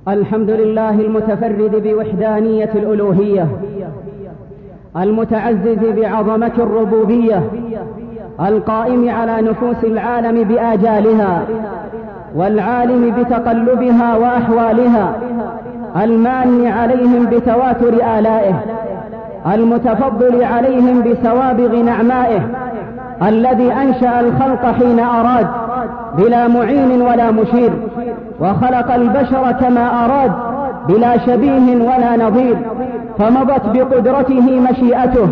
الحمد لله المتفرد بوحدانية الألوهية، المتعزز بعظمة الربوبية، القائم على نفوس العالم بآجالها، والعالم بتقلبها وأحوالها، المان عليهم بتواتر آلائه، المتفضل عليهم بسوابغ نعمائه، الذي أنشأ الخلق حين أراد بلا معين ولا مشير، وخلق البشر كما أراد بلا شبيه ولا نظير، فمضت بقدرته مشيئته،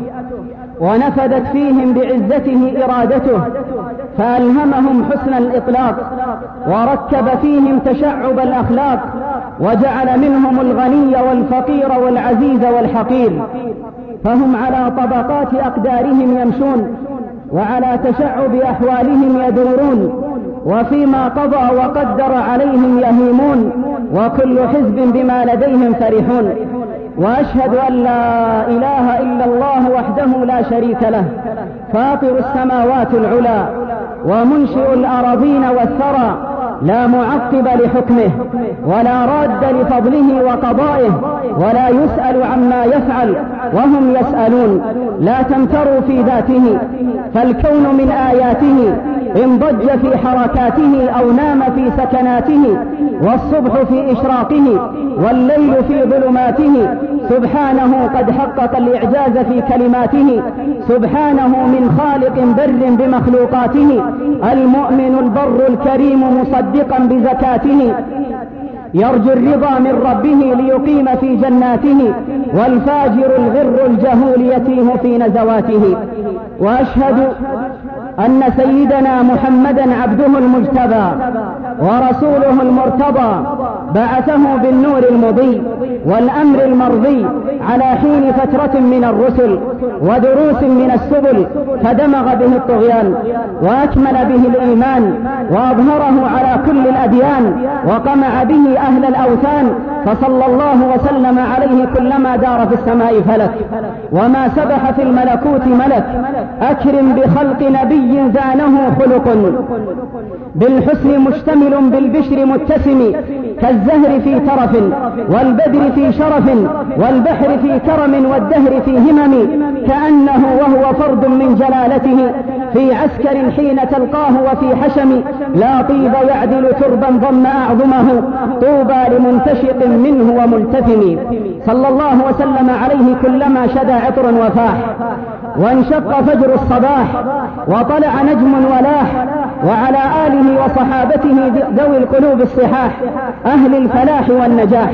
ونفذت فيهم بعزته إرادته، فألهمهم حسن الإطلاق، وركب فيهم تشعب الأخلاق، وجعل منهم الغني والفقير والعزيز والحقير، فهم على طبقات أقدارهم يمشون، وعلى تشعب أحوالهم يدورون، وفيما قضى وقدر عليهم يهيمون، وكل حزب بما لديهم فرحون. وأشهد أن لا إله إلا الله وحده لا شريك له، فاطر السماوات العلى ومنشئ الأراضين والثرى، لا معقب لحكمه ولا راد لفضله وقضائه، ولا يسأل عما يفعل وهم يسألون. لا تمتروا في ذاته، فالكون من آياته إن ضج في حركاته أو نام في سكناته، والصبح في إشراقه والليل في ظلماته. سبحانه قد حقق الإعجاز في كلماته، سبحانه من خالق بر بمخلوقاته، المؤمن البر الكريم مصدقا بزكاته، يرجو الرضا من ربه ليقيم في جناته، والفاجر الغر الجهول يتيه في نزواته. وأشهد أن سيدنا محمدا عبده المجتبى ورسوله المرتضى، بعثه بالنور المضي والأمر المرضي على حين فترة من الرسل ودروس من السبل، فدمغ به الطغيان وأكمل به الإيمان، وأظهره على كل الأديان، وقمع به أهل الأوثان، فصلى الله وسلم عليه كلما دار في السماء فلك، وما سبح في الملكوت ملك. أكرم بخلق نبي زانه خلق، بالحسن مشتمل بالبشر متسم، كالزهر في ترف والبدر في شرف، والبحر في كرم والدهر في همم، كأنه وهو فرد من جلالته، في عسكر حين تلقاه وفي حشم. لا طيب يعدل تربا ضم أعظمه، طوبى لمنتشق منه وملتثم. صلى الله وسلم عليه كلما شدى عطر وفاح، وانشق فجر الصباح، وطلع نجم ولاح، وعلى آله وصحابته ذوي القلوب الصحاح، أهل الفلاح والنجاح.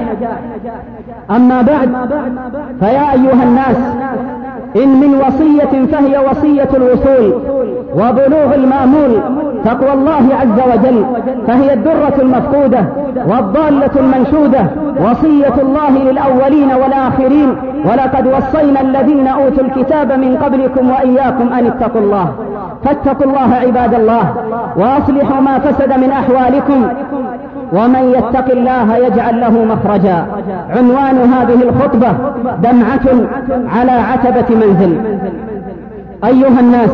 أما بعد، فيا أيها الناس، إن من وصية فهي وصية الوصول وبلوغ المامول، تقوى الله عز وجل، فهي الدرة المفقودة والضالة المنشودة، وصية الله للأولين والآخرين. ولقد وصينا الذين أوتوا الكتاب من قبلكم وإياكم أن اتقوا الله، فاتقوا الله عباد الله، وأصلحوا ما فسد من أحوالكم، ومن يتق الله يجعل له مخرجا. عنوان هذه الخطبة: دمعة على عتبة منزل. أيها الناس،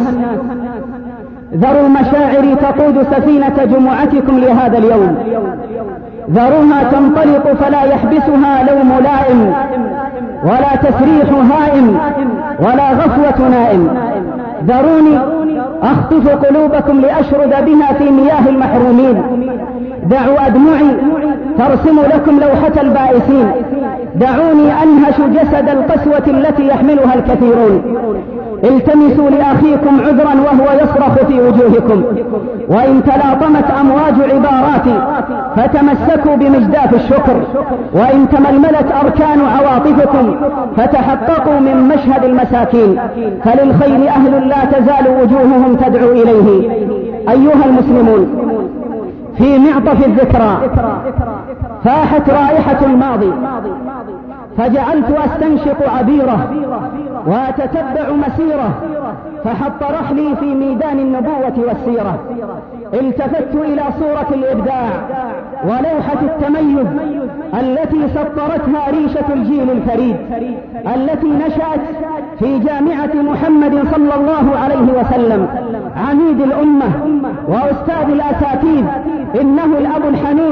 ذروا مشاعري تقود سفينة جمعتكم لهذا اليوم، ذروها تنطلق فلا يحبسها لوم لائم، ولا تسريح هائم، ولا غفوة نائم. ذروني أخطف قلوبكم لأشرد بها في مياه المحرومين. دعوا أدمعي ترسم لكم لوحة البائسين. دعوني أنهش جسد القسوة التي يحملها الكثيرون. التمسوا لأخيكم عذرا وهو يصرخ في وجوهكم، وإن تلاطمت أمواج عباراتي فتمسكوا بمجداف الشكر، وإن تململت أركان عواطفكم فتحققوا من مشهد المساكين، فللخير أهل لا تزال وجوههم تدعو إليه. أيها المسلمون، في معطف الذكرى فاحت رائحة الماضي، فجعلت أستنشق عبيرة وأتتبع مسيرة، فحط رحلي في ميدان النبوة والسيرة. التفت إلى صورة الإبداع ولوحة التميز التي سطرتها ريشة الجيل الفريد، التي نشأت في جامعة محمد صلى الله عليه وسلم، عميد الأمة وأستاذ الأساتذة. إنه الأب الحنون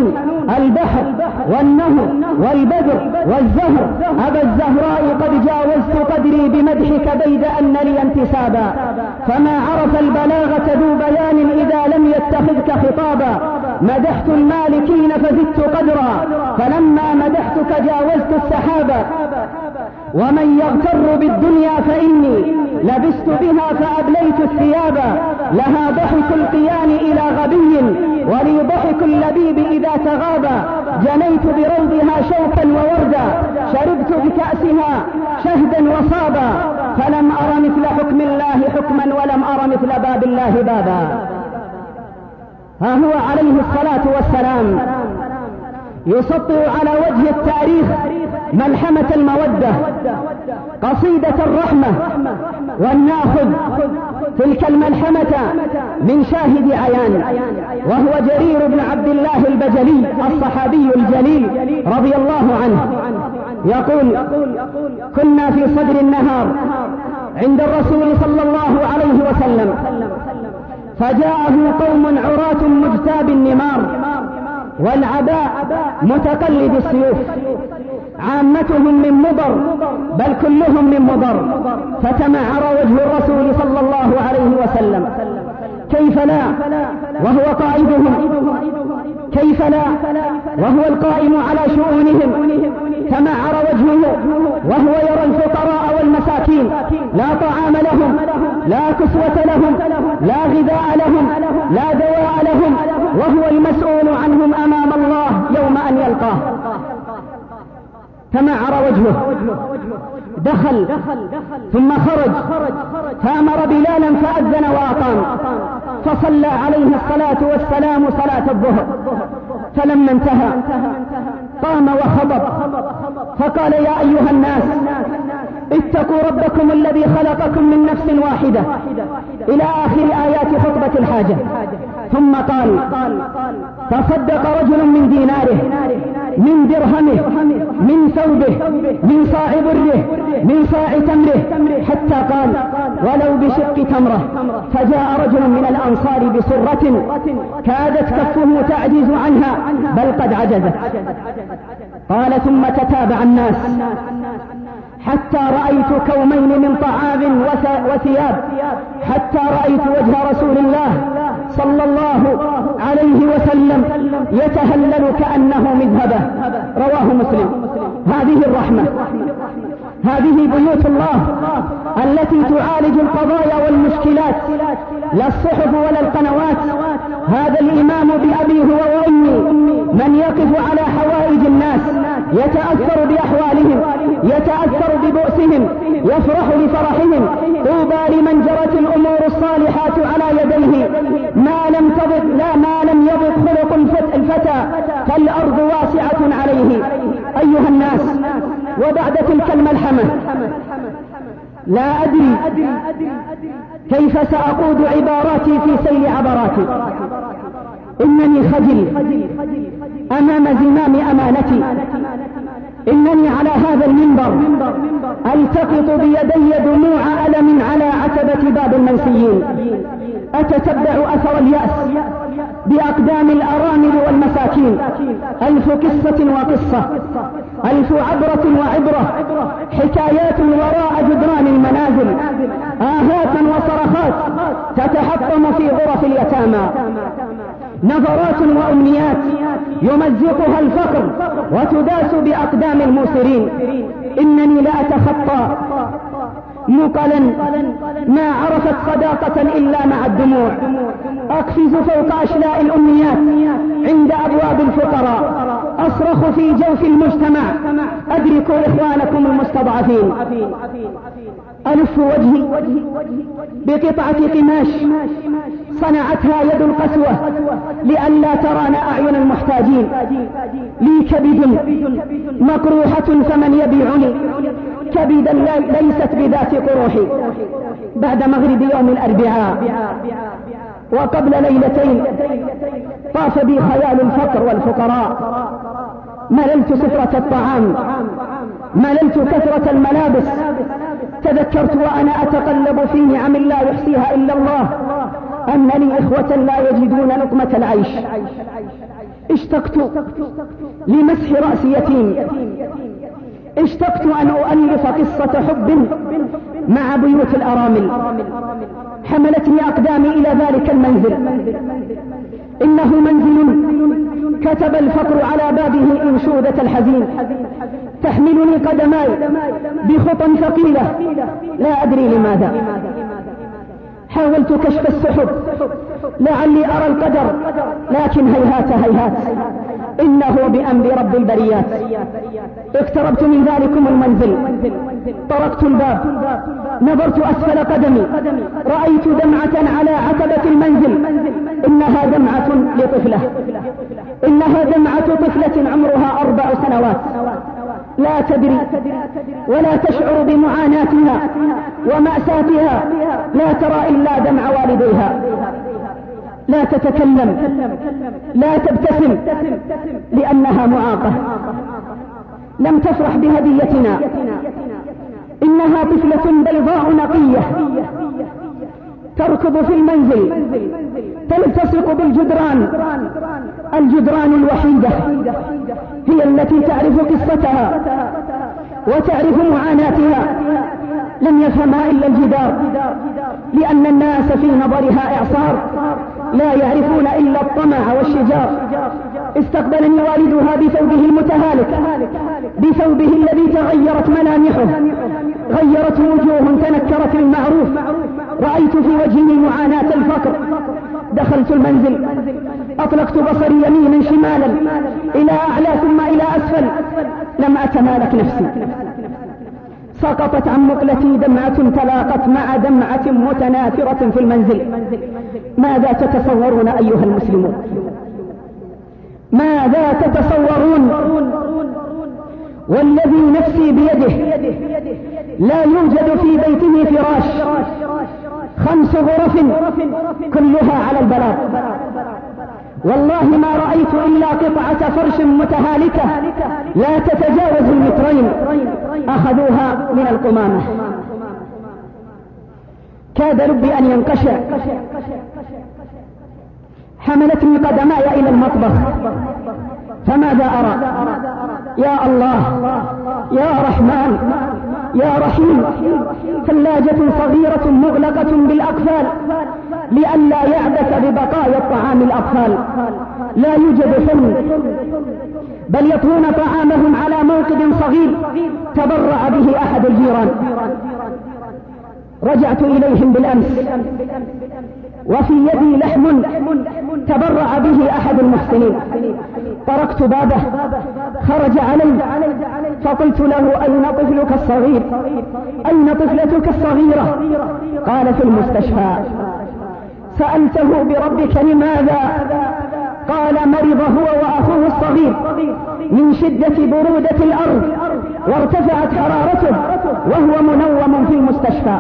البحر والنهر والبدر والزهر أبا الزهراء قد جاوزت قدري بمدحك بيد أن لي انتسابا فما عرف البلاغة ذو بيان إذا لم يتخذك خطابا مدحت المالكين فزدت قدرا فلما مدحتك جاوزت السحابا ومن يغتر بالدنيا فإني لبست بها فأبليت الثياب لها ضحك القيان إلى غبي ولي ضحك اللبيب إذا تغابا جنيت بروضها شوكا ووردا شربت بكأسها شهدا وصابا فلم أر مثل حكم الله حكما ولم أر مثل باب الله بابا. ها هو عليه الصلاة والسلام يسطر على وجه التاريخ ملحمة المودة قصيدة الرحمة ولنأخذ تلك الملحمة من شاهد عيان وهو جرير بن عبد الله البجلي الصحابي الجليل رضي الله عنه يقول كنا في صدر النهار عند الرسول صلى الله عليه وسلم فجاءه قوم عراة مجتاب النمار والعباء متقلد السيوف عامتهم من مضر بل كلهم من مضر فتمعر وجه الرسول صلى الله عليه وسلم كيف لا وهو قائدهم كيف لا وهو القائم على شؤونهم تمعر وجهه وهو يرى الفقراء والمساكين لا طعام لهم لا كسوة لهم لا غذاء لهم لا دواء لهم وهو المسؤول عنهم أمام الله يوم أن يلقاه تمعر وجهه دخل ثم خرج فأمر بلالا فأذن وأقام فصلى عليه الصلاة والسلام صلاة الظهر فلما انتهى قام وخطب فقال يا أيها الناس اتقوا ربكم الذي خلقكم من نفس واحدة إلى آخر آيات خطبة الحاجة ثم قال تصدق رجل من ديناره من درهمه من ثوبه من صاع بره من صاع تمره حتى قال ولو بشق تمره فجاء رجل من الأنصار بسرة كادت كفه تعجز عنها بل قد عجزت قال ثم تتابع الناس حتى رأيت كومين من طعام وثياب حتى رأيت وجه رسول الله صلى الله عليه وسلم يتهلل كأنه مذهبه رواه مسلم. هذه الرحمة هذه بيوت الله التي تعالج القضايا والمشكلات لا الصحف ولا القنوات. هذا الإمام بأبي هو وأمي من يقف على حوائج الناس يتأثر بأحوالهم يتأثر ببؤسهم يفرح لفرحهم. طوبى لمن جرت الأمور الصالحات على يديه ما لم يضق خلق الفتى فالأرض واسعة عليه. أيها الناس وبعد تلك الملحمة لا أدري كيف سأقود عباراتي في سيل عبراتي. إنني خجل أمام زمام أمانتي. إنني على هذا المنبر ألتقط بيدي دموع ألم على عتبة باب المنسيين أتتبع أثر اليأس بأقدام الأرامل والمساكين. ألف قصة وقصة ألف عبرة وعبرة حكايات وراء جدران المنازل آهات وصرخات تتحطم في غرف اليتامى نظرات وأمنيات يمزقها الفقر وتداس بأقدام الموسرين. إنني لا أتخطى مقلا ما عرفت صداقة إلا مع الدموع. أقفز فوق أشلاء الأمنيات عند أبواب الفقراء أصرخ في جوف المجتمع أدركوا إخوانكم المستضعفين. ألف وجهي بقطعة قماش صنعتها يد القسوة لئلا ترانا أعين المحتاجين. لي كبد مقروحة فمن يبيعني كبدا ليست بذات قروحي. بعد مغرب يوم الأربعاء وقبل ليلتين طاف بي خيال الفقر والفقراء. مللت سفرة الطعام مللت كثرة الملابس. تذكرت وأنا أتقلب في نعم لا يحصيها إلا الله أن لي إخوة لا يجدون لقمة العيش. اشتقت لمسح رأس يتيم، اشتقت أن أؤلف قصة حب مع بيوت الأرامل. حملتني أقدامي إلى ذلك المنزل، إنه منزل كتب الفقر على بابه أنشودة الحزين، تحملني قدماي بخطى ثقيلة لا أدري لماذا. حاولت كشف السحب لعلي أرى القدر، لكن هيهات هيهات، إنه بأمر رب البريات. اقتربت من ذلكم المنزل، طرقت الباب، نظرت أسفل قدمي، رأيت دمعة على عتبة المنزل. إنها دمعة لطفلة، إنها دمعة طفلة عمرها 4 سنوات، لا تدري ولا تشعر بمعاناتها ومأساتها، لا ترى إلا دمع والديها، لا تتكلم، لا تبتسم، لأنها معاقة، لم تفرح بهديتنا. إنها طفلة بيضاء نقية تركض في المنزل، تلتصق بالجدران، الجدران الوحيدة هي التي تعرف قصتها وتعرف معاناتها. لم يفهمها إلا الجدار، لأن الناس في نظرها إعصار، لا يعرفون إلا الطمع والشجار. استقبلني والدها بثوبه المتهالك، بثوبه الذي تغيرت ملامحه، غيرت وجوه تنكرت المعروف. رأيت في وجهه معاناة الفقر. دخلت المنزل، أطلقت بصري يمينا شمالا إلى أعلى ثم إلى أسفل، لم أتمالك نفسي. سقطت عن مقلتي دمعة تلاقت مع دمعة متناثرة في المنزل. ماذا تتصورون أيها المسلمون؟ ماذا تتصورون؟ والذي نفسي بيده لا يوجد في بيته فراش، 5 غرف كلها على البلاط. والله ما رأيت إلا قطعة فرش متهالكة لا تتجاوز 2 مترين، أخذوها من القمامة. كاد لبي أن ينقشع. حملتني قدماي إلى المطبخ، فماذا أرى؟ يا الله، يا رحمن، يا رحيم، ثلاجة صغيرة مغلقة بالأقفال لئلا يعبث ببقايا الطعام الأطفال. لا يوجد حلم، بل يطوون طعامهم على موقد صغير تبرع به أحد الجيران. رجعت إليهم بالأمس وفي يدي لحم تبرع به أحد المحسنين. طرقت بابه، خرج علي، فقلت له: أين طفلك الصغير؟ أين طفلتك الصغيرة؟ قال: في المستشفى. سألته: بربك لماذا؟ قال: مرض هو وأخوه الصغير من شدة برودة الأرض، وارتفعت حرارته وهو منوم في المستشفى.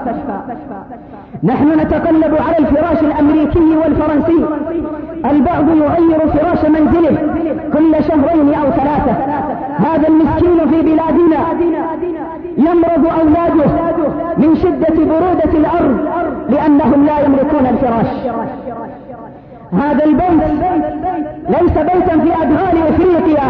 نحن نتقلب على الفراش الأمريكي والفرنسي، البعض يغير فراش منزله كل 2 شهرين أو 3. هذا المسكين في بلادنا يمرض أولاده من شدة برودة الأرض لأنهم لا يملكون الفراش. هذا البيت ليس بيتا في أدغال إفريقيا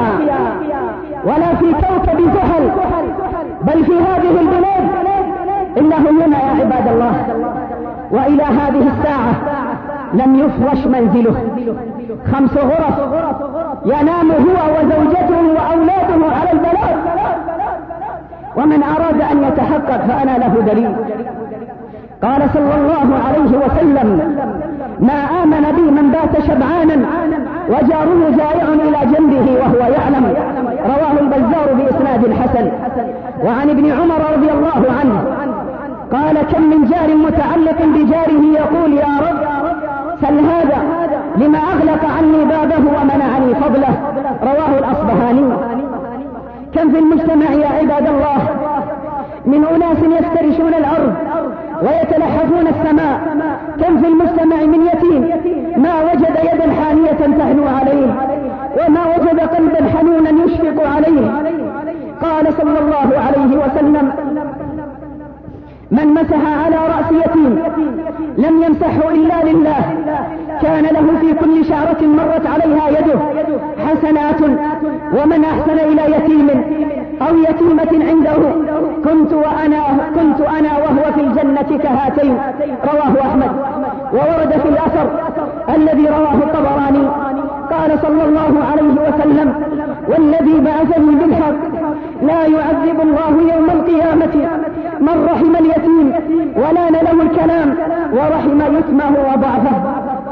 ولا في كوكب زحل، بل في هذه البلاد. إنه هنا يا عباد الله، وإلى هذه الساعة لم يفرش منزله. 5 غرف ينام هو وزوجته وأولاده على البلاط. ومن أراد أن يتحقق فأنا له دليل. قال صلى الله عليه وسلم: ما آمن بي من بات شبعانا وجاره جائع إلى جنبه وهو يعلم. رواه البزار بإسناد حسن. وعن ابن عمر رضي الله عنه قال: كم من جار متعلق بجاره يقول: يا رب سل هذا لما أغلق عني بابه ومنعني فضله. رواه الأصبهاني. كم في المجتمع يا عباد الله من أناس يفترشون الأرض ويتلحفون السماء. كم في المجتمع من يتيم ما وجد يدا حانية تهنو عليه، وما وجد قلبا حنونا يشفق عليه. قال صلى الله عليه وسلم: من مسح على رأس يتيم لم يمسحه إلا لله، كان له في كل شعرة مرت عليها يده حسنات. ومن أحسن إلى يتيم أو يتيمة عنده كنت أنا وهو في الجنة كهاتين. رواه أحمد. وورد في الأثر الذي رواه الطبراني قال صلى الله عليه وسلم: والذي بعثني بالحق لا يعذب الله يوم القيامة من رحم اليتيم ولان له الكلام ورحم يتمه وضعفه.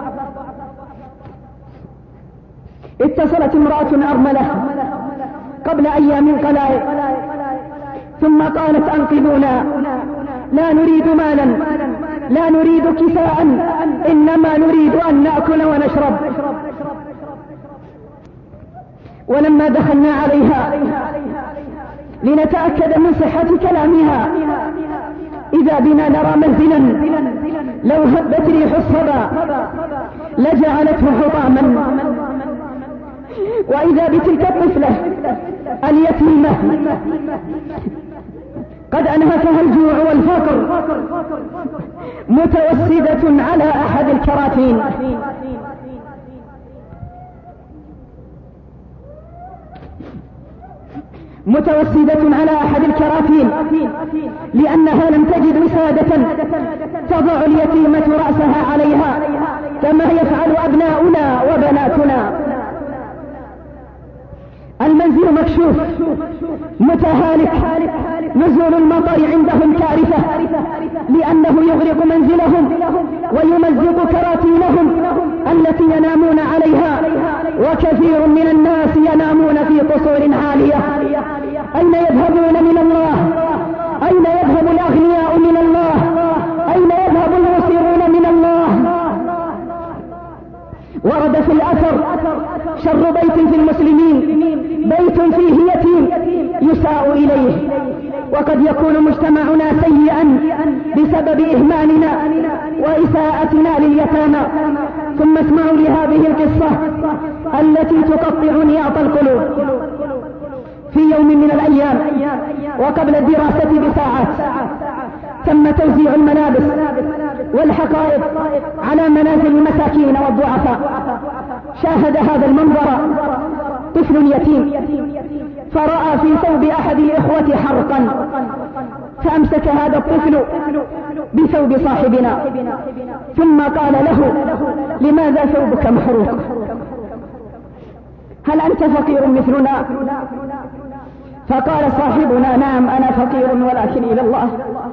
اتصلت امرأة أرملة قبل أيام قلائل ثم قالت: أنقذونا، لا نريد مالا، لا نريد كساء، إنما نريد أن نأكل ونشرب. ولما دخلنا عليها لنتأكد من صحة كلامها إذا بنا نرى منزلا لو هبت ريح الصبا لجعلته حطاما، وإذا بتلك الطفلة اليتيمة قد أنهكها الجوع والفقر متوسدة على أحد الكراتين. متوسدة على أحد الكراتين لأنها لم تجد وسادة تضع اليتيمة رأسها عليها كما يفعل أبناؤنا وبناتنا. المنزل مكشوف متهالك، نزول المطر عندهم كارثة لأنه يغرق منزلهم ويمزق كراتينهم التي ينامون عليها، وكثير من الناس ينامون في قصور عالية. أين يذهبون من الله؟ أين يذهب الأغنياء من الله؟ أين يذهب الموسرون من الله؟ ورد في الأثر: شر بيت في المسلمين بيت فيه يتيم يساء إليه. وقد يكون مجتمعنا سيئا بسبب إهمالنا وإساءتنا لليتامى. ثم اسمعوا لهذه القصة التي تقطع نياط القلوب. في يوم من الأيام وقبل الدراسة بساعات تم توزيع الملابس والحقائب على منازل المساكين والضعفاء. شاهد هذا المنظر طفل يتيم فرأى في ثوب أحد الإخوة حرقا، فأمسك هذا الطفل بثوب صاحبنا ثم قال له: لماذا ثوبك محروق؟ هل أنت فقير مثلنا؟ فقال صاحبنا: نعم أنا فقير ولكن إلى الله.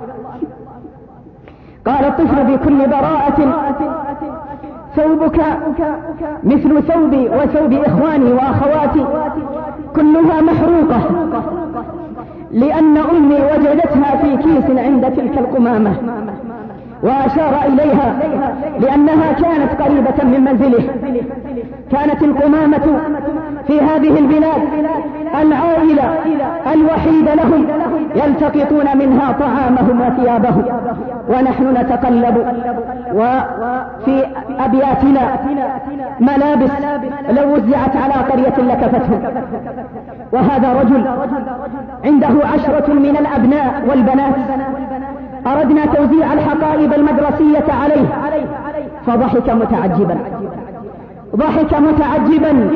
قال الطفل بكل براءة: ثوبك مثل ثوبي وثوب إخواني وأخواتي، كلها محروقة، لأن أمي وجدتها في كيس عند تلك القمامة. وأشار إليها لأنها كانت قريبة من منزله. كانت القمامة في هذه البلاد العائلة الوحيدة لهم يلتقطون منها طعامهم وثيابهم، ونحن نتقلب وفي أبياتنا ملابس لو وزعت على قرية لكفتهم. وهذا رجل عنده 10 من الأبناء والبنات، أردنا توزيع الحقائب المدرسية عليه فضحك متعجبا، ضحك متعجبا،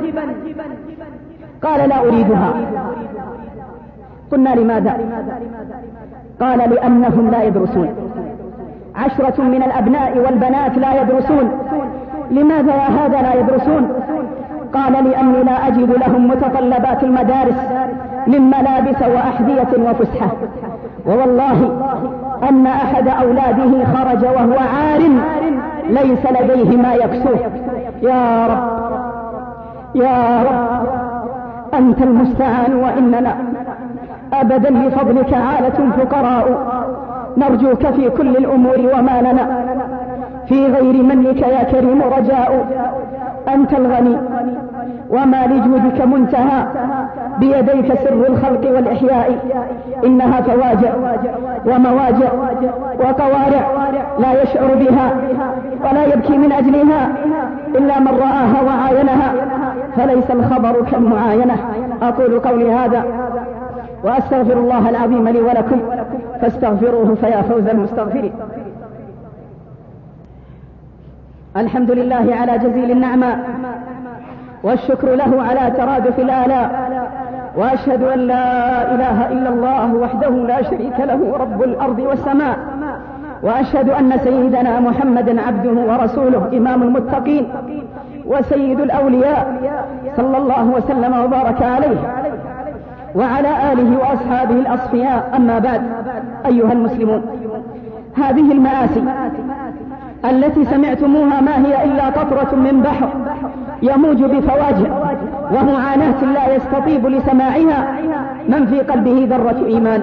قال: لا أريدها. قلنا: لماذا؟ قال: لأنهم لا يدرسون، 10 من الأبناء والبنات لا يدرسون. لماذا يا هذا لا يدرسون؟ قال: لأني لا أجد لهم متطلبات المدارس من ملابس وأحذية وفسحة، ووالله أن أحد أولاده خرج وهو عار ليس لديه ما يكسوه. يا رب يا رب أنت المستعان، وإننا أبدا بفضلك عالة فقراء، نرجوك في كل الأمور وما لنا في غير منك يا كريم رجاء. أنت الغني وما لجودك منتهى، بيديك سر الخلق والإحياء. إنها فواجع ومواجع وقوارع لا يشعر بها ولا يبكي من أجلها إلا من رآها وعاينها، فليس الخبر كالمعاينة. أقول قولي هذا وأستغفر الله العظيم لي ولكم فاستغفروه فيا فوز المستغفرين. الحمد لله على جزيل النعمة، والشكر له على ترادف الآلاء، وأشهد أن لا إله إلا الله وحده لا شريك له رب الأرض والسماء، وأشهد أن سيدنا محمدا عبده ورسوله إمام المتقين وسيد الأولياء، صلى الله وسلم وبارك عليه وعلى آله وأصحابه الأصفياء. أما بعد، أيها المسلمون، هذه المآسي التي سمعتموها ما هي إلا قطرة من بحر يموج بفواجع ومعاناة لا يستطيب لسماعها من في قلبه ذرة إيمان.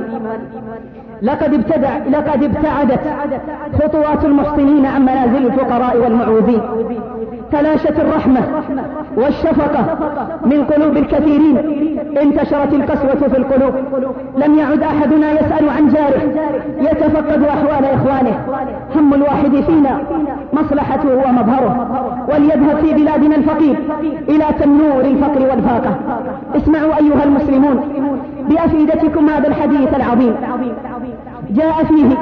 لقد ابتعدت خطوات المحسنين عن منازل الفقراء والمعوذين، تلاشت الرحمة والشفقة من قلوب الكثيرين، انتشرت القسوة في القلوب، لم يعد أحدنا يسأل عن جاره، يتفقد أحوال إخوانه، هم الواحد فينا مصلحته ومظهره، وليذهب في بلادنا الفقير إلى تنور الفقر والفاقة. اسمعوا أيها المسلمون بأفئدتكم هذا الحديث العظيم. جاء فيه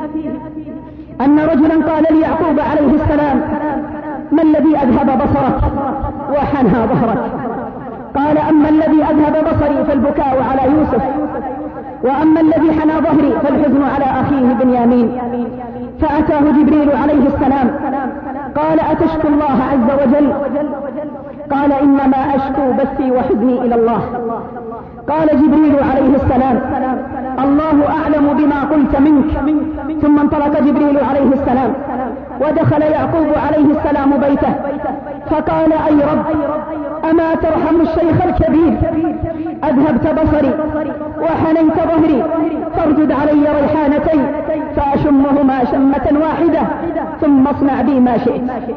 أن رجلا قال ليعقوب عليه السلام: ما الذي أذهب بصرك وحنى ظهرك؟ قال: أما الذي أذهب بصري فالبكاء على يوسف، وأما الذي حنى ظهري فالحزن على أخيه بنيامين. فأتاه جبريل عليه السلام قال: أتشكو الله عز وجل؟ قال: إنما أشكو بثي وحزني إلى الله. قال جبريل عليه السلام: الله أعلم بما قلت منك. ثم انطلق جبريل عليه السلام ودخل يعقوب عليه السلام بيته، فقال: أي رب، أما ترحم الشيخ الكبير؟ أذهبت بصري وحنيت ظهري، فاردد علي ريحانتين فأشمهما شمة واحدة، ثم اصنع بي ما شئت.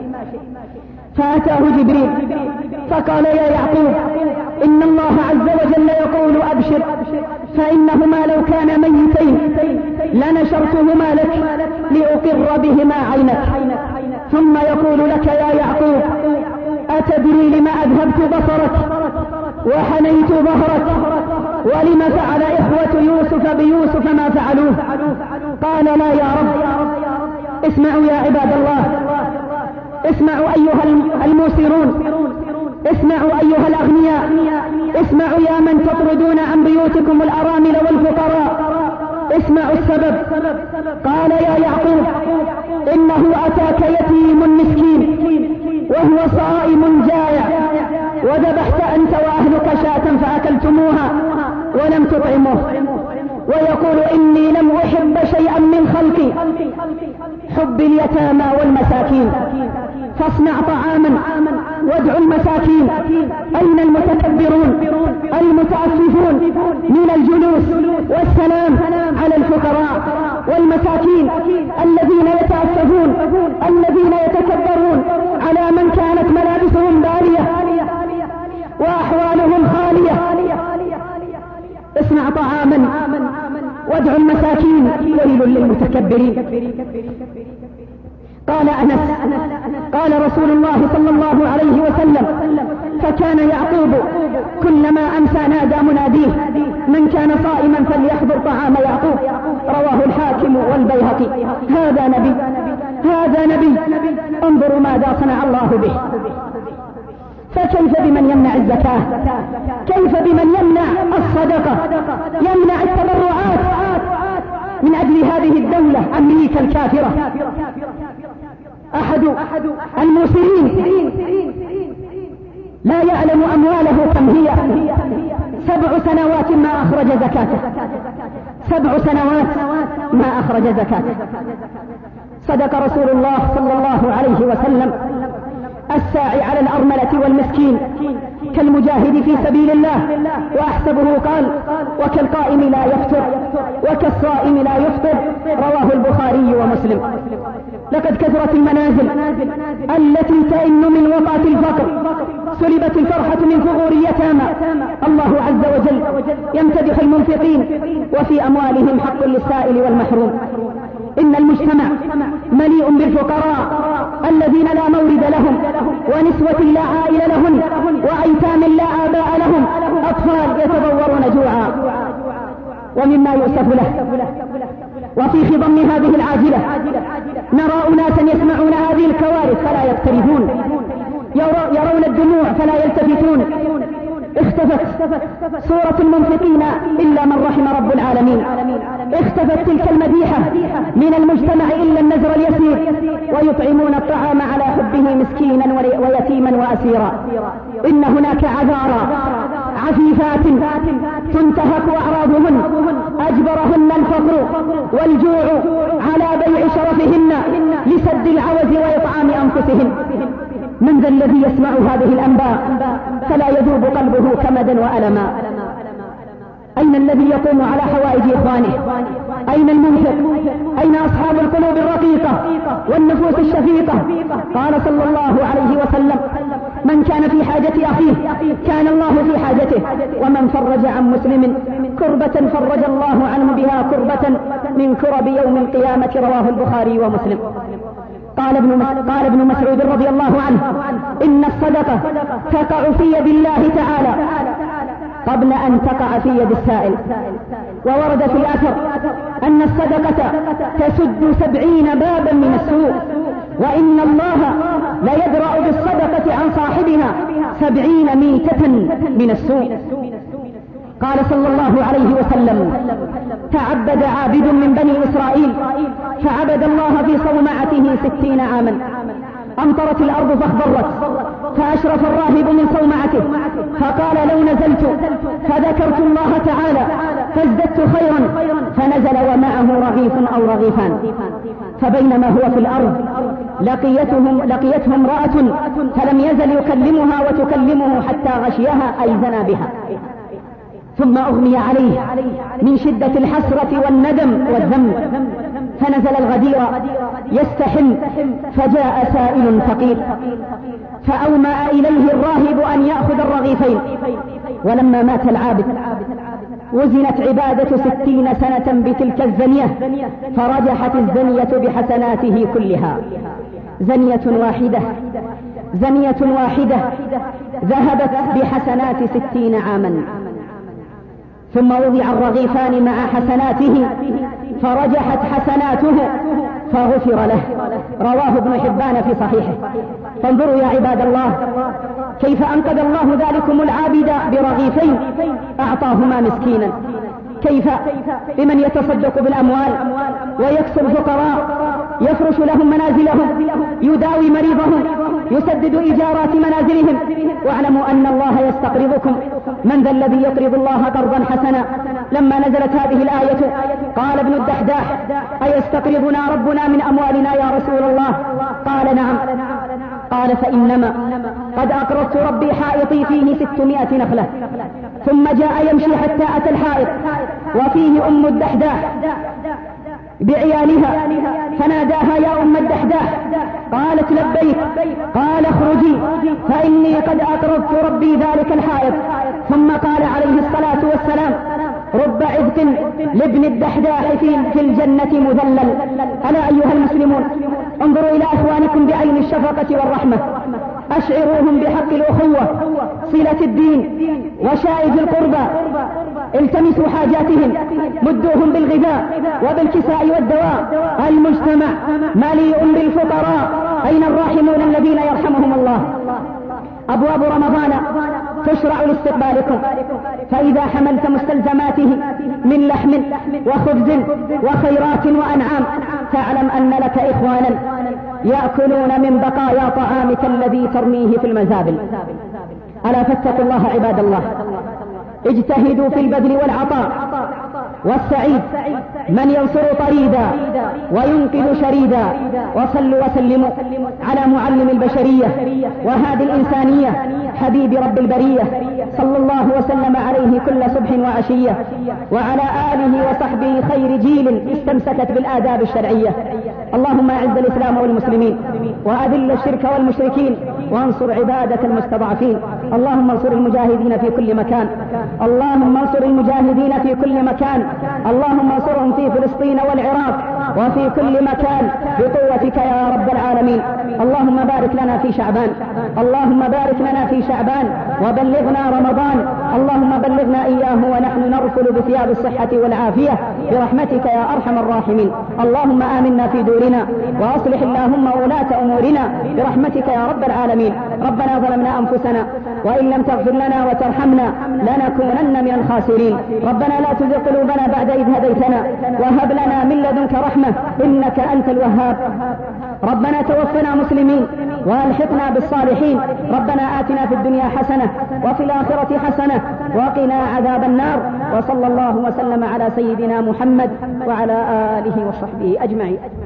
فأتاه جبريل فقال: يا يعقوب، إن الله عز وجل يقول: أبشر، فإنهما لو كانا ميتين لنشرتهما لك لأقر بهما عينك. ثم يقول لك: يا يعقوب، أتدري لما أذهبت بصرك وحنيت ظهرك، ولم فعل إخوة يوسف بيوسف ما فعلوه؟ قال: لا يا رب. اسمعوا يا عباد الله، اسمعوا أيها الموسرون، اسمعوا أيها الأغنياء، اسمعوا يا من تطردون عن بيوتكم الأرامل والفقراء، اسمعوا السبب. قال: يا يعقوب، إنه أتاك يتيم مسكين وهو صائم جائع، وذبحت أنت وأهلك شاة فأكلتموها ولم تطعموه، ويقول: إني لم أحب شيئا من خلقي حب اليتامى والمساكين، فاصنع طعاما وادع المساكين. أين المتكبرون المتعففون من الجلوس والسلام على الفقراء والمساكين الذين يتعففون، الذين يتكبرون على من كانت ملابسهم بالية وأحوالهم خالية؟ اصنع طعاما وادع المساكين، ويل للمتكبرين. قال أنس: قال رسول الله صلى الله عليه وسلم: فكان يعقوب كلما أمسى نادى مناديه: من كان صائما فليحضر طعام يعقوب. رواه الحاكم والبيهقي. هذا نبي، هذا نبي. انظروا ماذا صنع الله به. فكيف بمن يمنع الزكاة؟ كيف بمن يمنع الصدقة، يمنع التبرعات من أجل هذه الدولة أمريكا الكافرة؟ أحد الموسرين لا يعلم أمواله كم هي، 7 سنوات ما أخرج زكاته، 7 سنوات ما أخرج زكاته. صدق رسول الله صلى الله عليه وسلم: الساعي على الأرملة والمسكين كالمجاهد في سبيل الله. وأحسبه قال: وكالقائم لا يفطر وكالصائم لا يفطر. رواه البخاري ومسلم. لقد كثرت المنازل التي تئن من وطأة الفقر، سلبت الفرحة من ثغور اليتامى. الله عز وجل يمتدح المنفقين وفي أموالهم حق للسائل والمحروم. إن المجتمع مليء بالفقراء الذين لا مورد لهم، ونسوة لا عائل لهم، وأيتام لا آباء لهم، أطفال يتضورون جوعا. ومما يؤسف له، وفي خضم هذه العاجلة نرى أناسا يسمعون هذه هذه الكوارث فلا يقتربون، يرون الدموع فلا يلتفتون. اختفت صورة المنفقين إلا من رحم رب العالمين، اختفت تلك المديحة من المجتمع إلا النزر اليسير، ويطعمون الطعام على حبه مسكينا ويتيما وأسيرا. إن هناك عذارى عفيفات تنتهك أعراضهن، أجبرهن الفقر والجوع على بيع شرفهن لسد العوز وإطعام أنفسهن. من ذا الذي يسمع هذه الأنباء فلا يذوب قلبه كمدا وألما؟ أين الذي يقوم على حوائج إخوانه؟ أين المنفق؟ أين أصحاب القلوب الرقيقة والنفوس الشفيقة؟ قال صلى الله عليه وسلم: من كان في حاجة أخيه كان الله في حاجته، ومن فرج عن مسلم كربة فرج الله عنه بها كربة من كرب يوم القيامة. رواه البخاري ومسلم. قال ابن مسعود رضي الله عنه: إن الصدقة تقع في يد الله تعالى قبل أن تقع في يد السائل. وورد في الأثر أن الصدقة تسد 70 بابا من السوء، وإن الله لا يدرأ بالصدقة عن صاحبها 70 ميتة من السوء. قال صلى الله عليه وسلم: تعبد عابد من بني إسرائيل فعبد الله في صومعته 60 عاما، أمطرت الأرض فاخضرت، فأشرف الراهب من صومعته فقال: لو نزلت فذكرت الله تعالى فازددت خيرا، فنزل ومعه رغيف أو رغيفان. فبينما هو في الأرض لقيته امرأة فلم يزل يكلمها وتكلمه حتى غشيها أي زنى بها، ثم أغمي عليه من شدة الحسرة والندم والذنب، فنزل الغدير يستحم، فجاء سائل فقير فأومأ إليه الراهب أن يأخذ الرغيفين. ولما مات العابد وزنت عبادة 60 سنة بتلك الزنية، فرجحت الزنية بحسناته كلها. زنية واحدة ذهبت بحسنات 60 عاما. ثم وضع الرغيفان مع حسناته فرجحت حسناته فغفر له. رواه ابن حبان في صحيحه. فانظروا يا عباد الله كيف أنقذ الله ذلكم العابد برغيفين أعطاهما مسكينا. كيف بمن يتصدق بالأموال ويكسو الفقراء، يفرش لهم منازلهم، يداوي مريضهم، يسدد إيجارات منازلهم. واعلموا أن الله يستقرضكم. من ذا الذي يقرض الله قرضا حسنا؟ لما نزلت هذه الآية قال ابن الدحداح: أيستقرضنا ربنا من أموالنا يا رسول الله؟ قال: نعم. قال: فإنما قد أقرضت ربي حائطي فيه 600 نخلة. ثم جاء يمشي حتى أتى الحائط وفيه أم الدحداح بعيالها، فناداها: يا أم الدحداح. قالت: لبيك. قال: اخرجي فإني قد أقرضت ربي ذلك الحائط. ثم قال عليه الصلاة والسلام: رب عذق لابن الدحداح في الجنة مذلل. ألا أيها المسلمون انظروا إلى أخوانكم بعين الشفقة والرحمة، أشعروهم بحق الأخوة، صلة الدين وشائج القربى، التمسوا حاجاتهم، مدوهم بالغذاء وبالكساء والدواء. المجتمع مليء بالفقراء، أين الراحمون الذين يرحمهم الله؟ أبواب رمضان تشرع لاستقبالكم، فإذا حملت مستلزماته من لحم وخبز وخيرات وأنعام فاعلم أن لك إخوانا يأكلون من بقايا طعامك الذي ترميه في المزابل. ألا فاتقوا الله عباد الله، اجتهدوا في البذل والعطاء. والسعيد من ينصر طريدا وينقذ شريدا. وصلوا وسلموا على معلم البشرية وهادي الإنسانية حبيب رب البرية صلى الله وسلم عليه كل صبح وعشية، وعلى آله وصحبه خير جيل استمسكت بالآداب الشرعية. اللهم أعز الإسلام والمسلمين وأذل الشرك والمشركين وانصر عبادك المستضعفين. اللهم انصر المجاهدين في كل مكان، اللهم انصر المجاهدين في كل مكان، اللهم انصرهم في فلسطين والعراق وفي كل مكان بقوتك يا رب العالمين. اللهم بارك لنا في شعبان، اللهم بارك لنا في شعبان وبلغنا رمضان. اللهم بلغنا إياه ونحن نرسل بثياب الصحة والعافية برحمتك يا أرحم الراحمين. اللهم آمنا في دورنا وأصلح اللهم ولاة أمورنا برحمتك يا رب العالمين. ربنا ظلمنا أنفسنا وإن لم تغفر لنا وترحمنا لنكونن من الخاسرين. ربنا لا تزغ قلوبنا بعد إذ هديتنا وهب لنا من لدنك رحمة إنك أنت الوهاب. ربنا توفنا مسلمين والحقنا بالصالحين. ربنا آتنا في الدنيا حسنة وفي الآخرة حسنة وقنا عذاب النار. وصلى الله وسلم على سيدنا محمد وعلى آله وصحبه أجمعين.